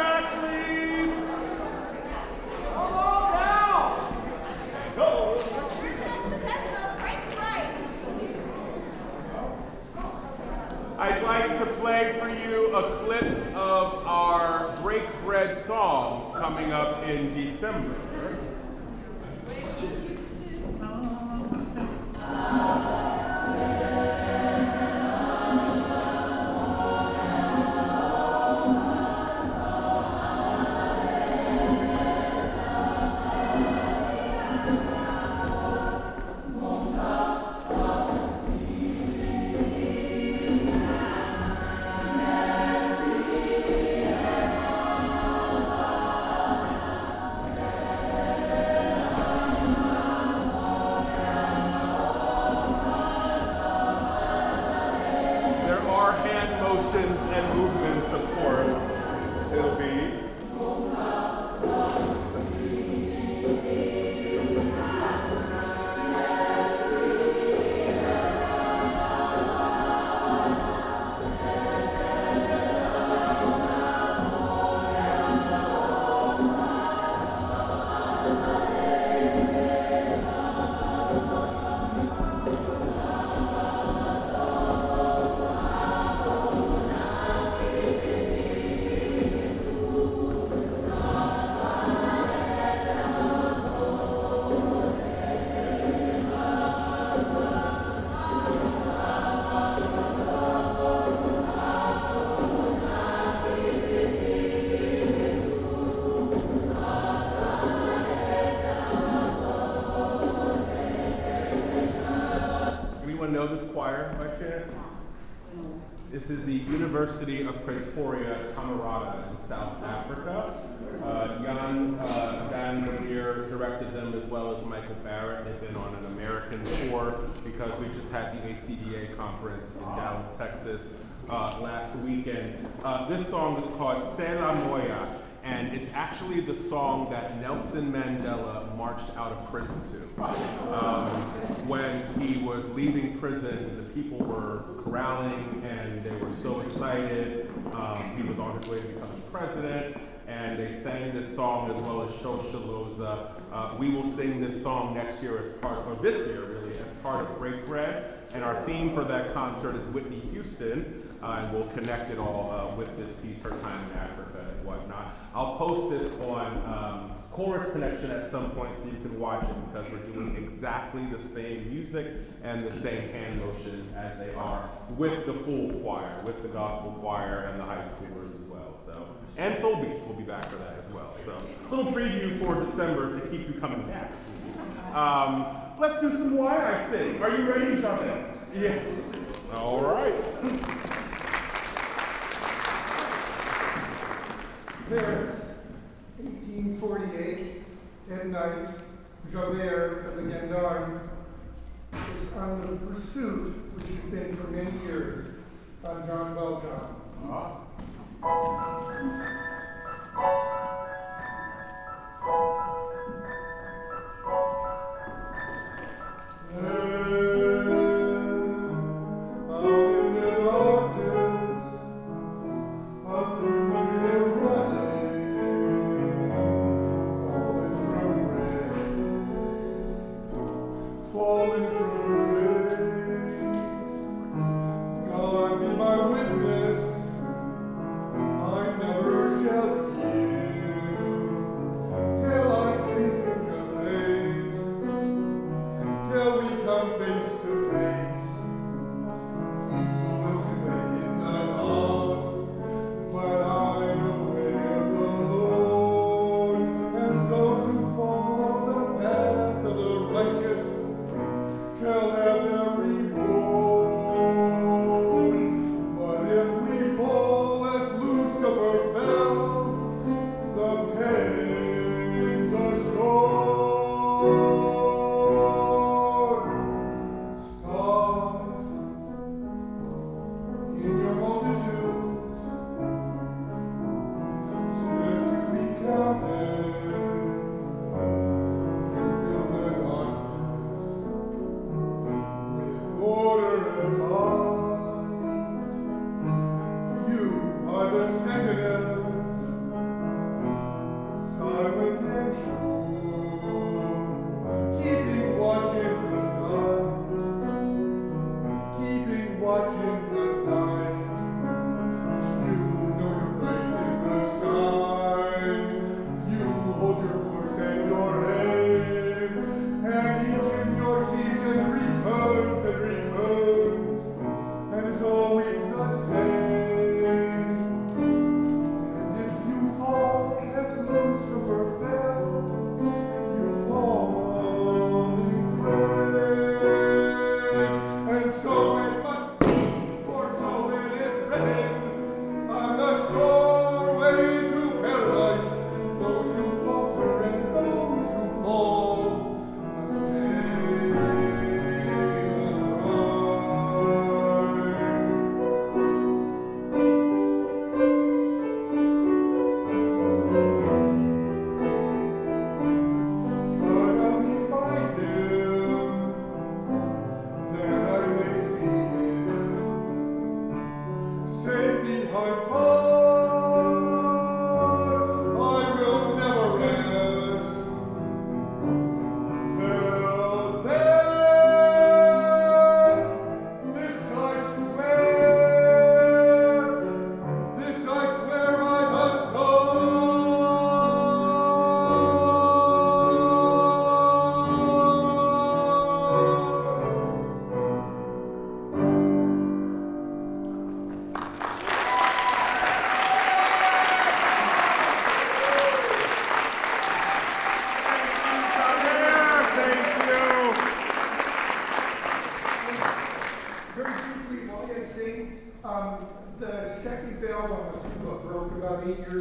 back, please. Come on down. Go. I'd like to play for you a clip of our Break Bread song coming up in December. And movements, of course, it'll be. Know this choir by chance? This is the University of Pretoria Camerata in South Africa. Jan Van der Meer directed them as well as Michael Barrett. They've been on an American tour because we just had the ACDA conference in Dallas, Texas last weekend. This song is called Sela Moya, and it's actually the song that Nelson Mandela marched out of prison to. When he was leaving prison, the people were corralling and they were so excited. He was on his way to becoming president, and they sang this song as well as Shosholoza. We will sing this song next year as part, or this year really, as part of Break Bread. And our theme for that concert is Whitney Houston. And we'll connect it all with this piece, Her Time in Africa and whatnot. I'll post this on Chorus Connection at some point so you can watch it, because we're doing exactly the same music and the same hand motions as they are with the full choir, with the gospel choir and the high schoolers as well. So, and Soul Beats will be back for that as well. So, a little preview for December to keep you coming back. Let's do some Why I Sing. Are you ready, Javed? Yes. All right. Paris, 1848, at night, Javert, the gendarme, is on the pursuit, which has been for many years, on John Valjean. God be my witness, I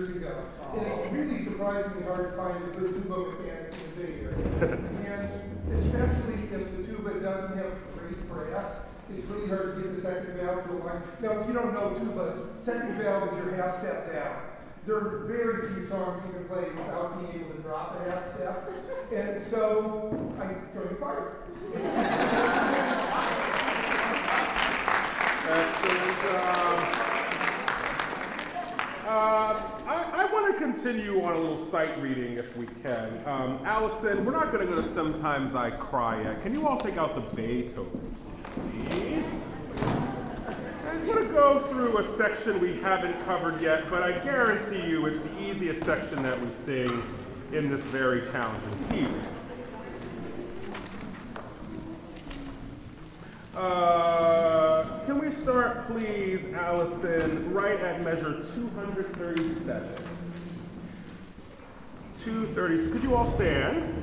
years ago. And it's really surprisingly hard to find a good tuba mechanic in the Bay Area. And especially if the tuba doesn't have great brass, it's really hard to get the second valve to align. Now, if you don't know tubas, second valve is your half step down. There are very few songs you can play without being able to drop a half step. And so I joined the choir. Excellent. I want to continue on a little sight reading if we can. Allison, we're not going to go to Sometimes I Cry yet. Can you all take out the Beethoven, please? I want to go through a section we haven't covered yet, but I guarantee you it's the easiest section that we sing in this very challenging piece. Can we start, please, Allison, right at measure 237? 237. Could you all stand?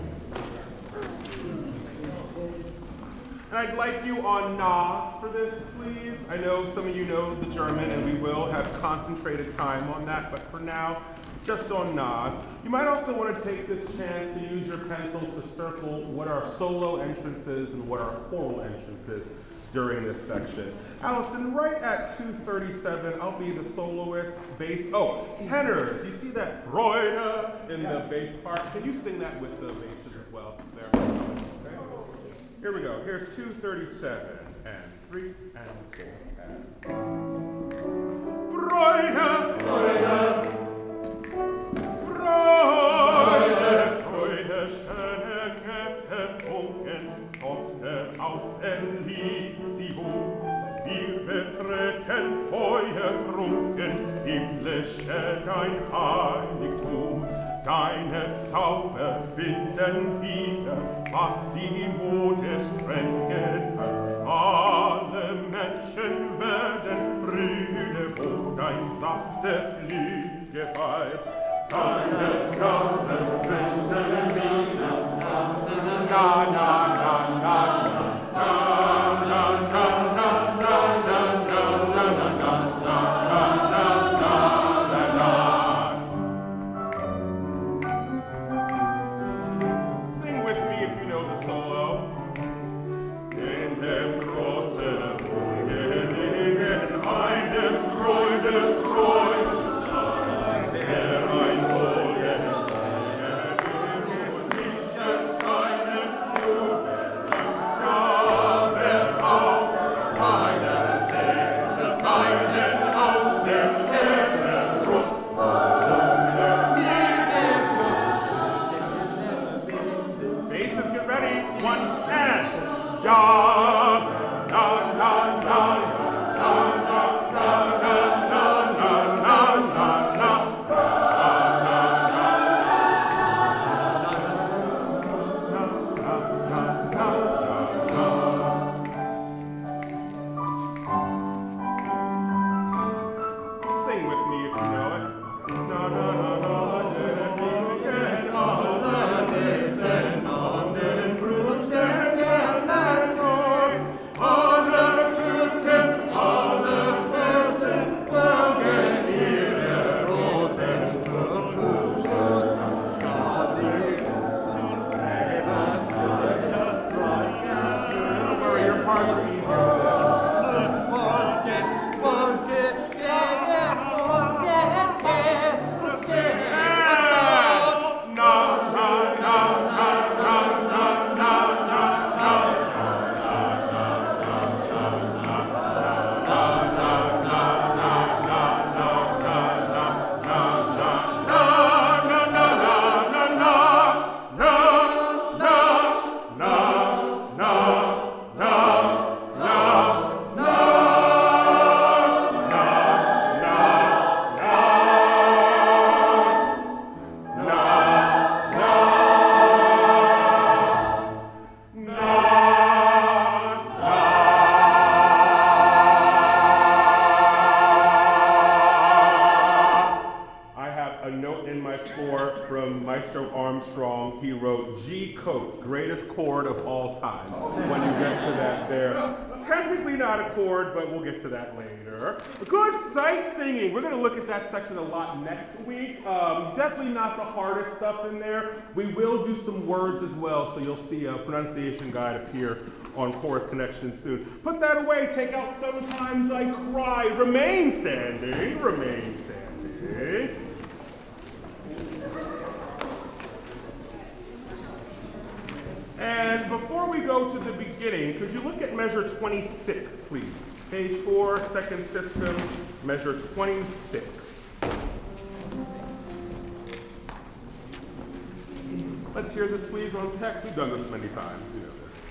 And I'd like you on Nas for this, please. I know some of you know the German, and we will have concentrated time on that, but for now, just on Nas. You might also want to take this chance to use your pencil to circle what are solo entrances and what are choral entrances during this section. Allison, right at 237, I'll be the soloist, bass. Oh, tenors. You see that Freude in the bass part? Can you sing that with the basses as well? There. Okay. Here we go. Here's 237 and 3 and 4 and Freude, Freude, Freude, Freude, schöne Götter, Funken, Tochter aus Elysium. Wir betreten feuertrunken, himmlische dein Heiligtum. Deine Zauber binden wieder, was die Mode streng geteilt. Alle Menschen werden Brüder, wo dein sachte Flügel weilt. Deine Zauber binden wieder, was na na na na na na na na na na na na na na na. Sing with me if you know the solo. In dem großen Wunder liegen eines Freudes, Freudes, der ein Wohl ist, der und nicht seine Blut. score from Maestro Armstrong. He wrote G Cope, greatest chord of all time. When you get to that there. Technically not a chord, but we'll get to that later. Good sight singing. We're going to look at that section a lot next week. Definitely not the hardest stuff in there. We will do some words as well, so you'll see a pronunciation guide appear on Chorus Connection soon. Put that away. Take out Sometimes I Cry. Remain standing. Remain standing. And before we go to the beginning, could you look at measure 26, please? Page 4, second system, measure 26. Let's hear this, please, on text. We've done this many times, you know this.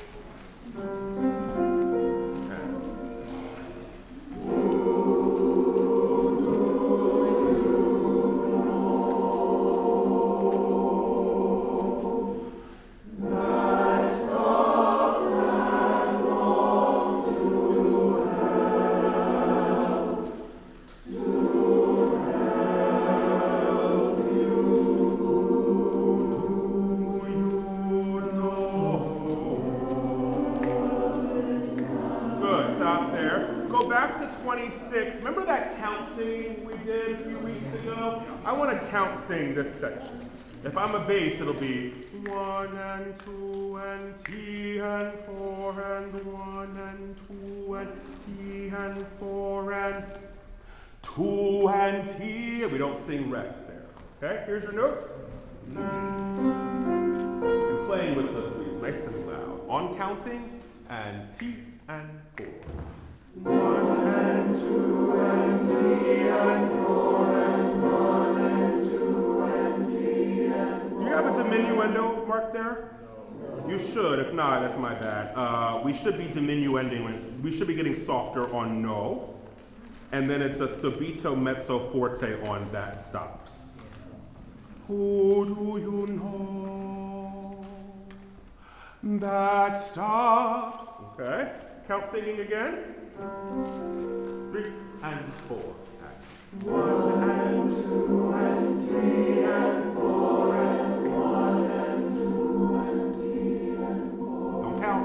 Remember that count singing we did a few weeks ago? I want to count sing this section. If I'm a bass, it'll be 1 and 2 and T and 4 and 1 and 2 and T and 4 and 2 and T. We don't sing rest there. Okay, here's your notes. And playing with us, please, nice and loud. On counting and T and 4. 1 and 2 and T and 4 and 1 and 2 and T and 4. Do you have a diminuendo mark there? No. You should. If not, that's my bad. We should be diminuending. We should be getting softer on no. And then it's a subito mezzo forte on that stops. Who do you know that stops? Okay. Count singing again. 3 and 4. 1 and 2 and T and 4 and 1 and 2 and T and 4. Don't count.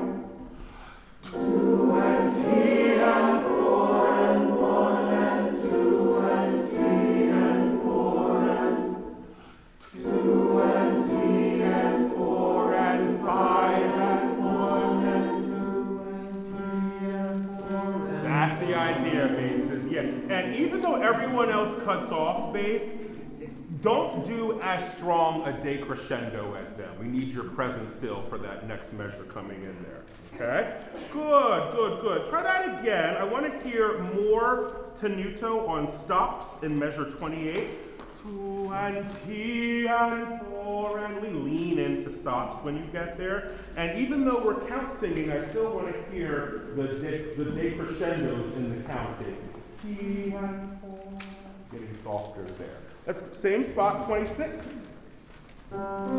2 and T and 4 and 1 and 2 and T and 4 and 2 and T and 4 and 5 and 1 and 2 and T and 4. That's the idea, basses. Yeah. And even though everyone else cuts off bass, don't do as strong a decrescendo as them. We need your presence still for that next measure coming in there. Okay? Good, good, good. Try that again. I want to hear more tenuto on stops in measure 28. 2 and T and 4, and we lean into stops when you get there. And even though we're count singing, I still want to hear the decrescendos in the counting. T and 4, getting softer there. That's same spot, 26. 3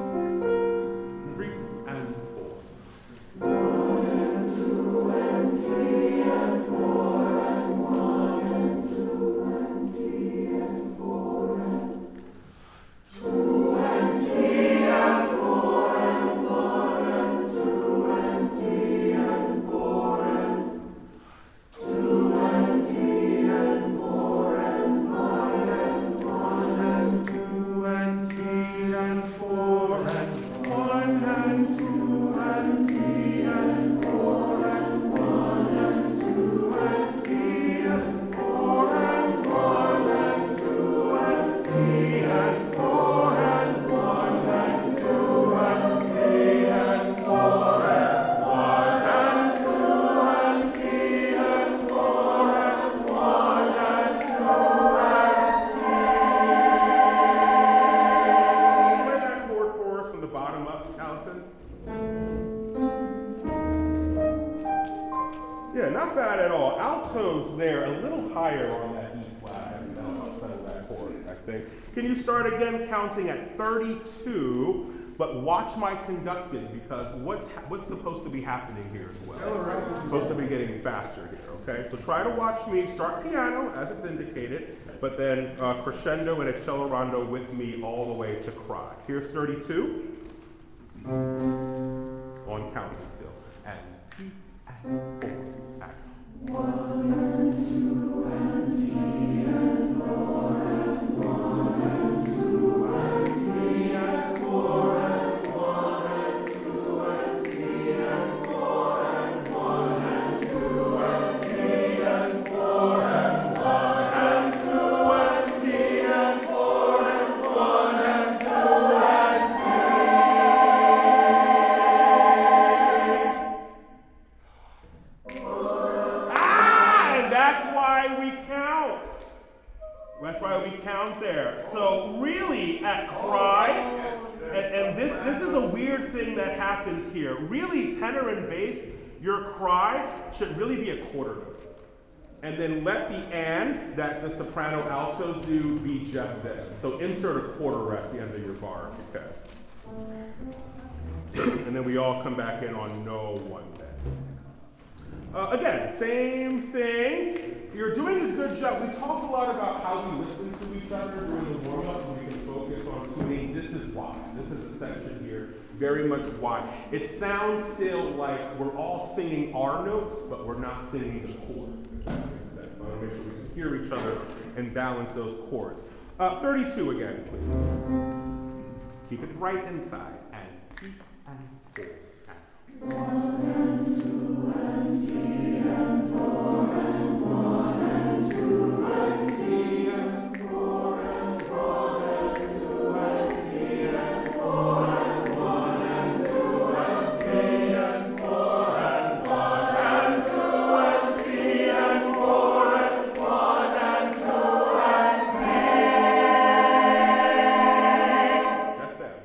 and 4. 1 and 2 and T and 4 and 1 and 2 and T and 4 and 2 and T and 4 and 1 and 2 and T and 4 and 2 and T and 4 and 5 and 1 and 2 and T and 4 and 1 and 2 and T and 4 and 1 and 2 and T and 4 and 1 and 2 and T and 4 and 1 and 2 and T and 4 and 1 and 2 and T and 4 and 1 and 2 and T. Play that chord for us from the bottom up, Allison. Yeah, not bad at all. Altos there, a little higher on that E flat. That chord, I think. Can you start again counting at 32? but watch my conducting because what's supposed to be happening here as well? It's supposed to be getting faster here, okay? So try to watch me start piano as it's indicated, but then crescendo and accelerando with me all the way to cry. Here's 32. On counting still. And T and 4 and 1 and 2 and T and 4 and 1 and 2 and T and 4 and 1 and 2 and T and 4 and 1 and 2 and T and 4 and 1 and 2 and T and 4 and 1 and 2 and T. That's why we count there. So really at cry, and this is a weird thing that happens here. Really tenor and bass, your cry should really be a quarter note. And then let the and that the soprano altos do be just this. So insert a quarter at the end of your bar if you can. And then we all come back in on no one then. Again, same thing. You're doing a good job. We talked a lot about how we listen to each other during the warm-up, and we can focus on tuning. This is why. This is a section here, very much why. It sounds still like we're all singing our notes, but we're not singing the chord, if that makes sense. I want to make sure we can hear each other and balance those chords. 32 again, please. Keep it right inside. And T and 4 and 1 and 2 and T and 4 and 1 and 2 and T and 4 and 1 and 2 and T and 4 and 1 and 2 and T and 4 and 1 and 2 and T and 4 and 1 and 2 and T. Just them.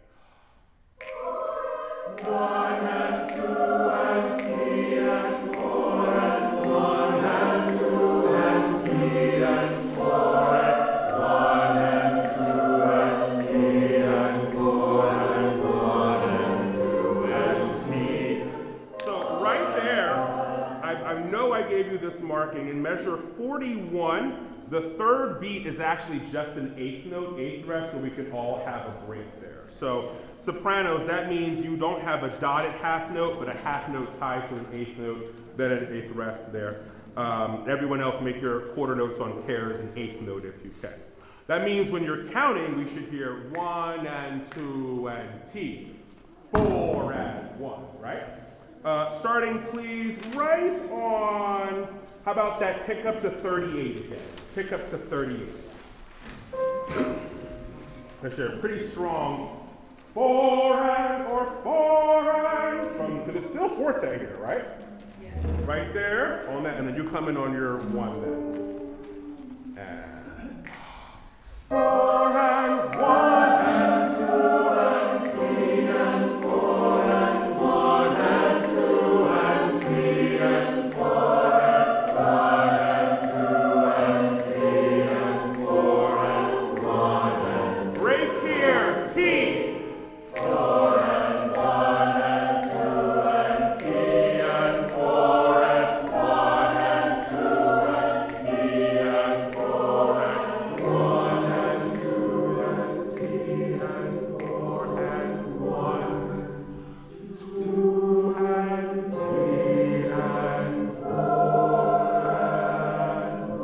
1 and 2 and T and 4 and 1 and 2 and T and 4 and 1 and 2 and T and 4 and 1 and 2 and T. So right there, I know I gave you this marking. In measure 41, the third beat is actually just an eighth note, eighth rest, so we can all have a break there. So sopranos, that means you don't have a dotted half note, but a half note tied to an eighth note, then an eighth rest there. Everyone else, make your quarter notes on pairs an eighth note if you can. That means when you're counting, we should hear 1 and 2 and T, 4 and 1, right? Starting please right on, how about that pick up to 38 again? Pick up to 38. That's a pretty strong 4 and or 4 and, because it's still forte here, right? Yeah. Right there on that, and then you come in on your 1 then. And 4 and 1 and 2 and T and 4 and 1 and 2 and T and 4 and 1 and 2 and T and 4 and 1 and break here, T. 4 and 1 and 2 and T and 4 and 1 and 2 and T and 4 and 1 and 2 and T and 4 and 1, 2 and T and 4 and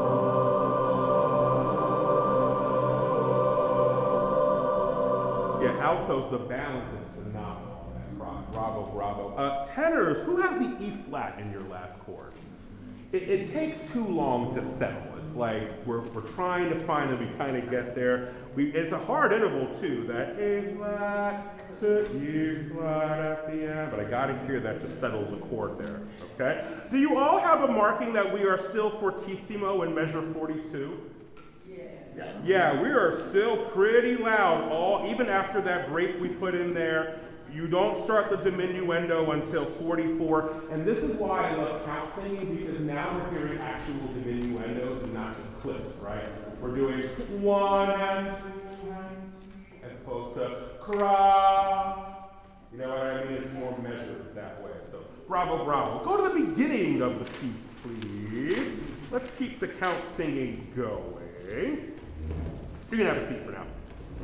1. Yeah, altos, the balance is phenomenal. Bravo, bravo. Tenors, who has the E flat in your last chord? It takes too long to settle. It's like we're trying to find and we kind of get there. It's a hard interval too, that A flat to E flat at the end, but I gotta hear that to settle the chord there, okay? Do you all have a marking that we are still fortissimo in measure 42? Yes. Yeah, we are still pretty loud, even after that break we put in there. You don't start the diminuendo until 44, and this is why I love count singing, because now we're hearing actual diminuendos and not just clips, right? We're doing 1 and 2 and as opposed to cra. You know what I mean? It's more measured that way. So bravo, bravo. Go to the beginning of the piece, please. Let's keep the count singing going. You can have a seat for now.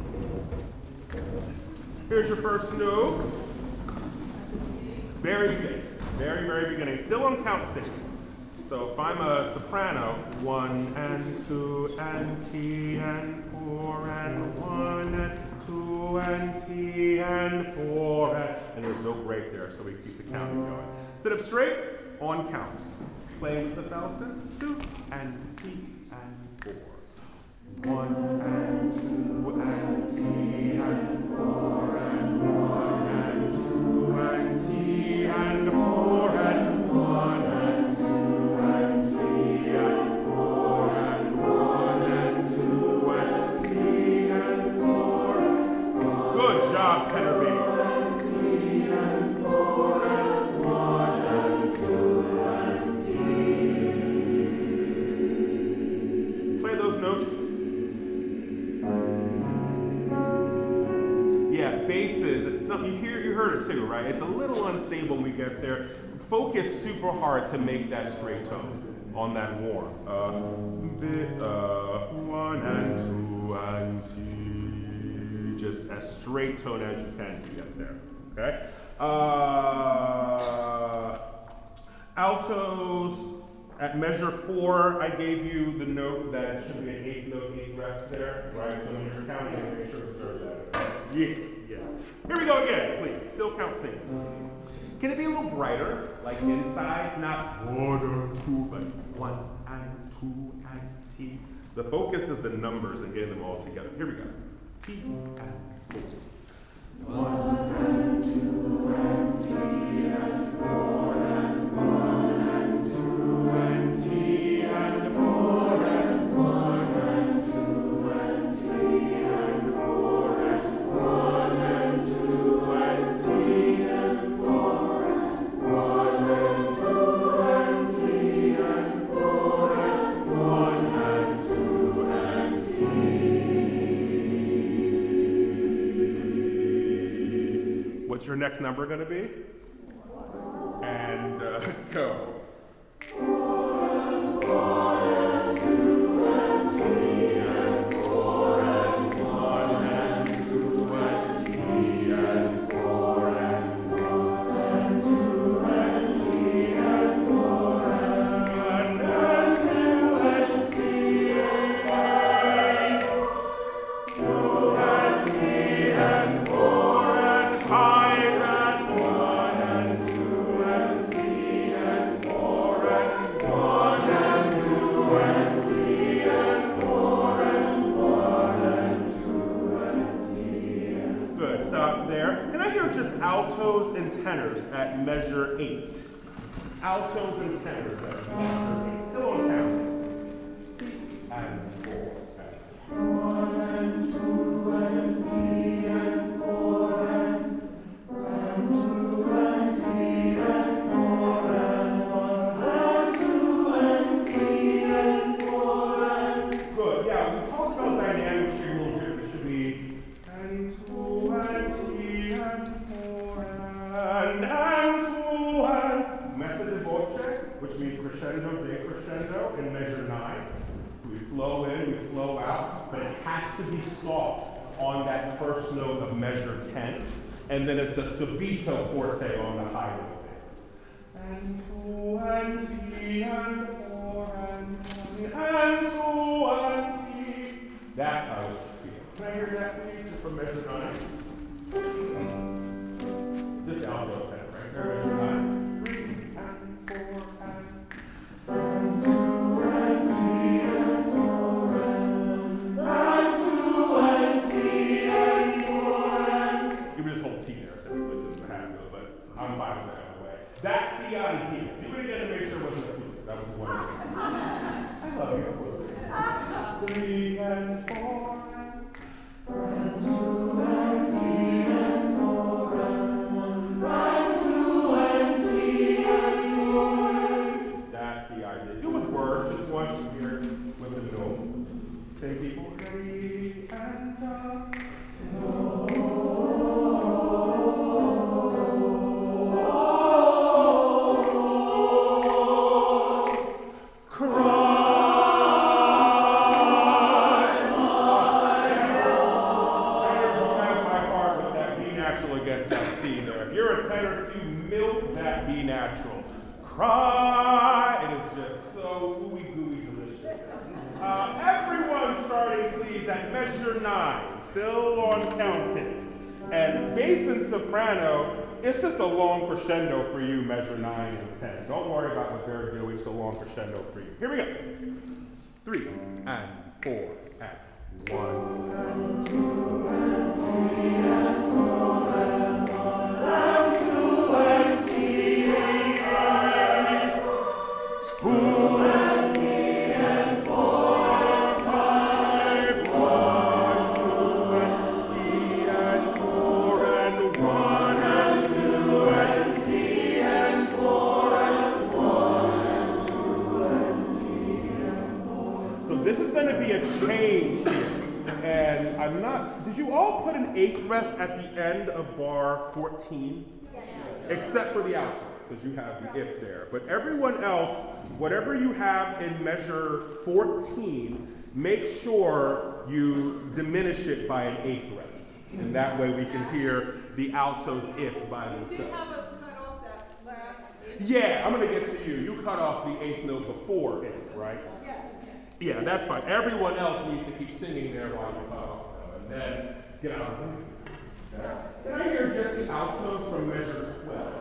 Here's your first notes. Very beginning. Very, very beginning. Still on count singing. So if I'm a soprano, 1 and 2 and T and 4 and 1 and 2 and T and 4 and there's no break there, so we keep the counting going. Sit up straight, on counts. Playing with this, Allison. 2 and T and 4. 1 and 2 and T and 4 and 1 and 2 and T and 4 and 1 and 2 and T and 4 and 1 and 2 and T and 4. Good job, tenor bass. T and 4 and 1 and 2 and T. Play those notes. Yeah, basses, it's something, you heard it too, right? It's a little unstable when we get there. Focus super hard to make that straight tone on that warm. 1 and 2 and T. Just as straight tone as you can to get there, okay? Altos, at measure 4, I gave you the note that it should be an 8th note, 8th rest there, right? So when you're counting, make sure to observe that. Yes, yes. Here we go again, please. Still count singing. Can it be a little brighter, like inside? Not 1 and 2, but 1 and 2 and T. The focus is the numbers and getting them all together. Here we go. T and 4. 1 and 2 and T and 4 and 1 and 2 and T and 4 and 1 and 2 and T and 4 and 1 and 2 and T and 4 and 1 and 2 and T and 4 and 1 and 2 and T. What's your next number going to be? And go. 4 and 1 and 2 and T and 4 and 1 and 2 and T and 4 and 1 and 2 and T and 4 and 2 and T and 5. 2 and T and 4 and 5 and 1 and 2 and T and 4 and 1 and 2 and T and 4 and 1 and 2 and T and 4. Good, stop there. Can I hear just altos and tenors at measure 8? Altos and tenors at measure 8. Still on count. T and 4 and 1 and 2 and T and 4 and 2 and T and 4 and 1 and 2 and T and 4 and. Good, yeah, we talked about dynamics here a little bit. It should be and 2 and T and 4 and 2 and. Messa di voce, which means crescendo, decrescendo in measure 9. So we flow in, we flow out, but it has to be soft on that first note of measure 10. And then it's a subito forte on the high note. And 2 and T and 4 and 1 and 2 and T. That's how it feels. Can I hear that, please, from measure 9? This alto 10, right there, measure 9. 3 and 4 and 2 and T and 4 and 2 and T and 4 and. You would just hold T there, so it doesn't have to, but I'm fine with that way. That's the idea. Do it again to make sure it wasn't a fluke. That was one. I love you. 3 and 4 and 2 and against that C there. If you're a tenor 2, milk that B natural. Cry, and it's just so ooey gooey delicious. Everyone starting please at measure 9, still on counting. And bass and soprano, it's just a long crescendo for you, measure 9 and 10. Don't worry about what they're doing, it's a long crescendo for you. Here we go. 3 and 4 and 1 and 2 and 3 and 4 and 1 and 2 and 3 and 2 and 3 and 4 and 5, 1, 2 and 3 and 4 and 1 and 2 and 3 and 4 and 1 and 2 and 3 and 4. So this is going to be a change here. And I'm not, did you all put an 8th rest at the end of bar 14? Yes. Except for the altos, because you have the if there. But everyone else, whatever you have in measure 14, make sure you diminish it by an 8th rest. And that way we can hear the altos if by themselves. You did have us cut off that last 8th. Yeah, I'm going to get to you. You cut off the 8th note before if, right? Yes. Yeah, that's fine. Everyone else needs to keep singing there while you cut off, though, and then get out of here. Can I hear just the altos from measure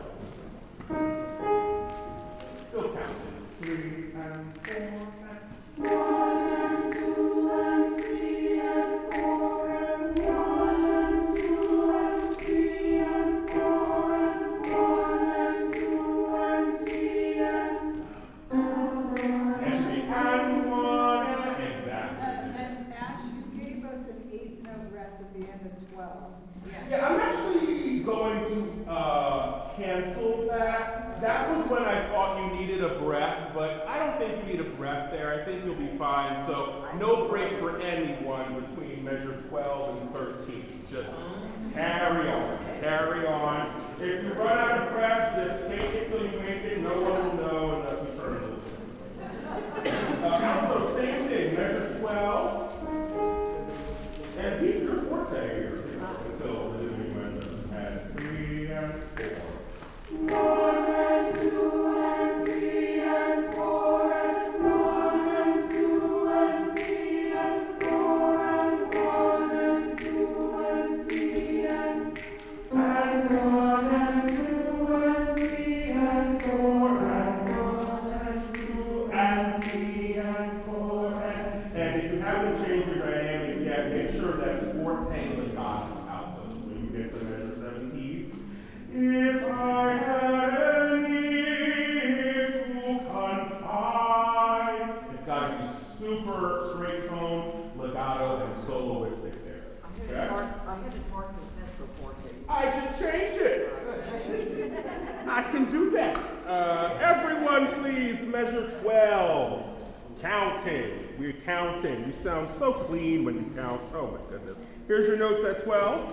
12? Still counting. 3 and 4 and 1 and 2 and 3 and 4 and 1 and 2 and 3 and 4 and 1 and 2 and 3 and Henry and 1 and exactly. And Ash, you gave us an 8th note rest at the end of 12. Yeah, I'm actually going to cancel that. That was when I thought you needed a breath, but I don't think you need a breath there. I think you'll be fine. So no break for anyone between measure 12 and 13. Just carry on, carry on. If you run out of breath, just take it till you make it. No one will know unless you turn to listen. So same thing, measure 12. And keep your forte here until the new measure. And 3 and 4. 1 and 2 and 3 and 4 and 1 and 2 and 3 and 4 and 1 and 2 and 3 and 1 and 2 and 3 and 4 and 1 and 2 and 3 and 4 and if you haven't changed your dynamic yet, make sure that's forte legato alto when you get to measure 17. If I had any to confide, it's got to be super straight tone, legato, and soloistic there. I'm hitting hard for pencil forte. I just changed it. I can do that. Everyone, please measure 12. Counting. We're counting. You sound so clean when you count. Oh my goodness. Here's your notes at 12.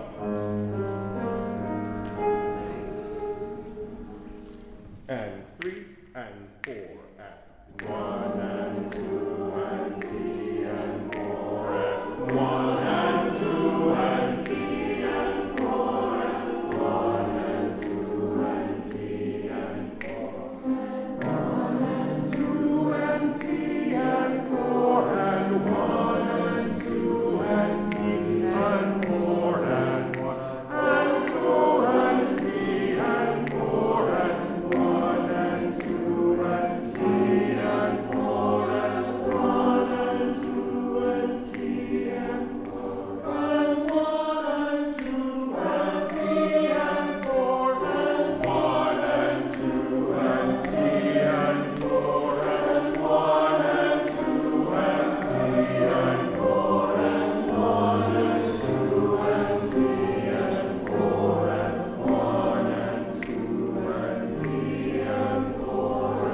And 3 and 4 and 1 and 2 and 3 and 4 and 1 and 2 and 3 and 4 and 1 and 2 and 3 and 4 1 and 2 and 3 and 4 and 1 and 2 and 3 and 4 and 1 and 2 and 3 and 4 and 1 and 2 and 3 and 4 and 1 and 2 and 3 and 4 and 1 and 2 and 3 and 4 and 1 and 2 and 3 and 4 and 1 and 2 and 3 and 4 and 1 and 2 and 3 and 4 and 1 and 2 and 3 and 4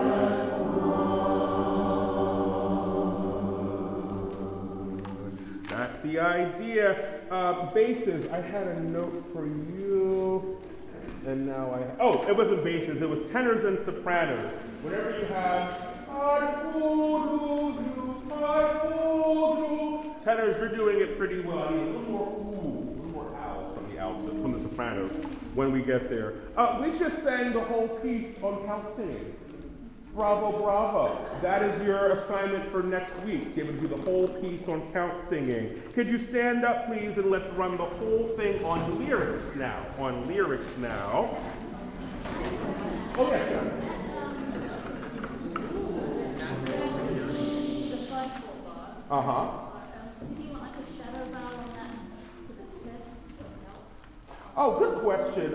and 1. That's the idea. Basses, I had a note for you. And now it wasn't basses, it was tenors and sopranos. Whenever you have tenors, you're doing it pretty well. I mean, a little more owls from the alto. from The Sopranos when we get there. We just sang the whole piece on count singing. Bravo, bravo. That is your assignment for next week, giving you the whole piece on count singing. Could you stand up, please, and let's run the whole thing on lyrics now. On lyrics now. Okay. Uh-huh. Did you want like a shadow vowel on that to the tip? Oh, good question.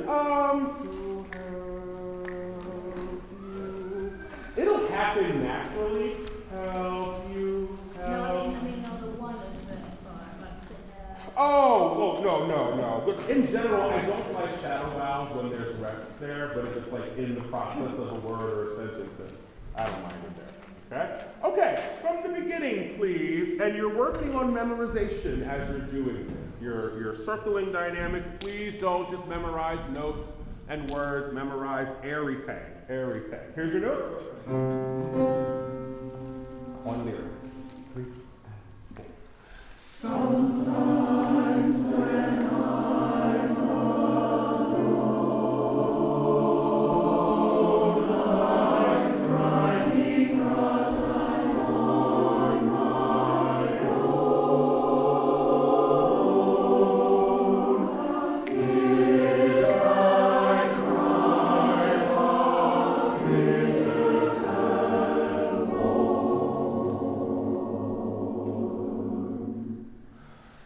It'll happen naturally. Help you, help. No, I mean, no, the one is the part, like to have. Oh, well, no. But in general, I don't like shadow vowels when there's rests there, but if it's like in the process of a word or a sentence, then I don't mind it there. Okay? Okay, from the beginning, please. And you're working on memorization as you're doing this. You're circling dynamics. Please don't just memorize notes and words. Memorize airy tang. Airy tang. Here's your notes. On lyrics. 3 and 4. Sometimes when I'm alone, I cry because I'm on my own. Tears I cry are bitter and warm.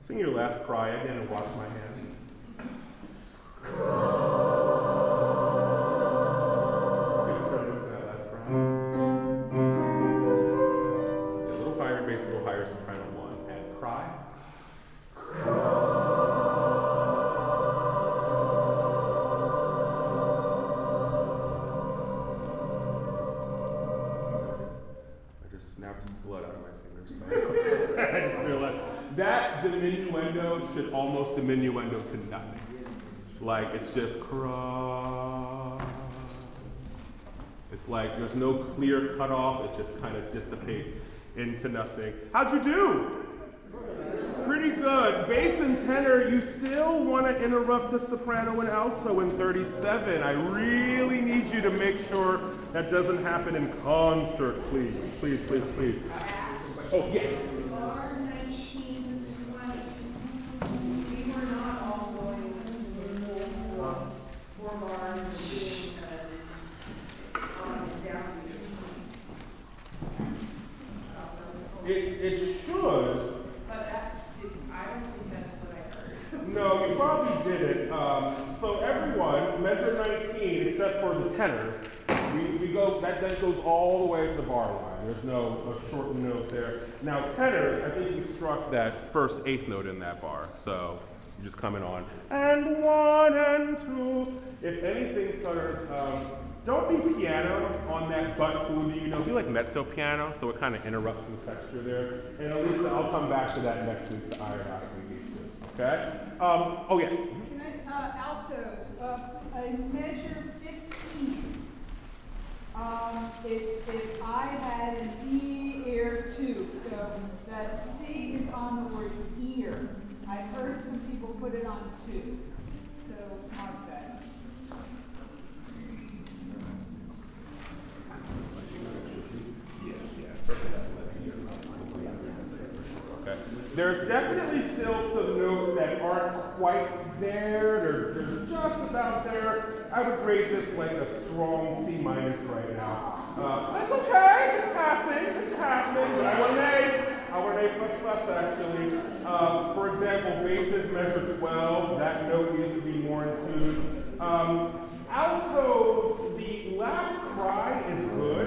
Sing your last cry again and wash my hands. Okay, so what's that last cry? A little higher bass, a little higher soprano one. And cry. I just snapped blood out of my fingers. So I just realized that diminuendo should almost diminuendo to nothing. Like it's just cry. It's like there's no clear cutoff. It just kind of dissipates into nothing. How'd you do? Pretty good. Bass and tenor, you still want to interrupt the soprano and alto in 37. I really need you to make sure that doesn't happen in concert, please. Please, please, please. Oh, yes. Bar 19 to 20. We were not all going for 4 bars and doing on and down. It should. But that didn't, I don't think that's what I heard. No, you probably didn't. So everyone, measure 19, except for the tenors, we go, that goes all the way to the bar line. There's no short note there. Now tenors, I think you struck that first eighth note in that bar. So you're just coming on. And 1 and 2. If anything, stutters, don't be piano on that butt booty, be like mezzo piano, so it kind of interrupts the texture there. And Elisa, I'll come back to that next week to iron out if we need to, okay? Oh yes? Can altos, I measure 15. If I had an E ear too, so that C is on the word ear. I heard some people put it on 2, so mark that. Okay. There's definitely still some notes that aren't quite there. They're just about there. I would grade this like a strong C- right now. That's okay. It's passing. It's happening. I want an A++ actually. For example, basses measure 12. That note needs to be more in tune. Altos, the last cry is good.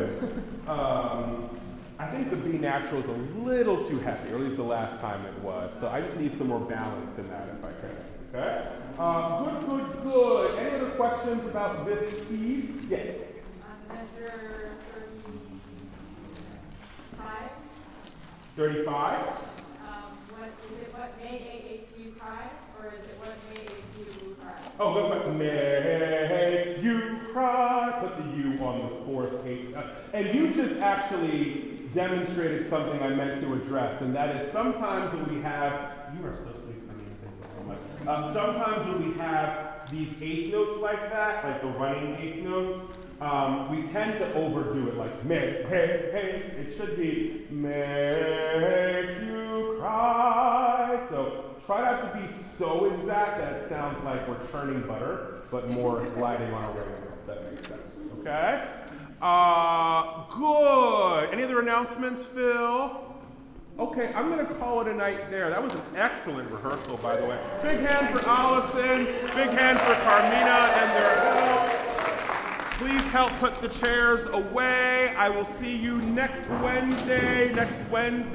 I think the B natural is a little too heavy, or at least the last time it was. So I just need some more balance in that if I can. Okay? Good. Any other questions about this piece? Yes. Measure 35. 35? What makes you cry, or is it what makes you cry? Oh, look what makes you cry. Put the U on the 4th, 8th. And you just actually demonstrated something I meant to address, and that is sometimes when we have, you are so sweet, I mean, thank you so much. Sometimes when we have these eighth notes like that, like the running eighth notes, we tend to overdo it, like make, it should be makes you cry. So try not to be so exact that it sounds like we're churning butter, but more gliding on a regular, if that makes sense, okay? Good. Any other announcements, Phil? Okay, I'm going to call it a night there. That was an excellent rehearsal, by the way. Big hand for Allison. Big hand for Carmina and their help. Please help put the chairs away. I will see you next Wednesday.